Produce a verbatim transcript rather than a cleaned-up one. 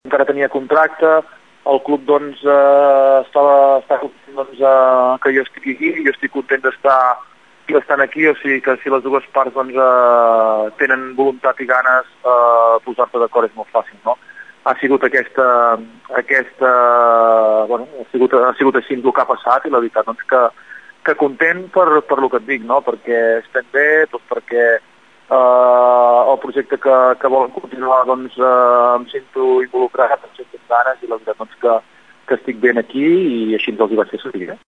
encara tenia contracte, el club doncs eh, estava, estava content doncs, eh, que jo estic aquí, jo estic content d'estar estan aquí, o sigui que si les dues parts doncs, eh, tenen voluntat i ganes, eh, posar-te d'acord és molt fàcil, no? Ha sigut aquesta, aquesta bueno, ha sigut, ha sigut així el que ha passat i la veritat doncs, que, que content per, per lo que et dic, no? Perquè estem bé, doncs perquè eh, el projecte que, que volen continuar doncs, eh, em sento involucrat, em sento amb ganes i la veritat doncs, que, que estic ben aquí i així ens els hi vaig fer servir. Eh?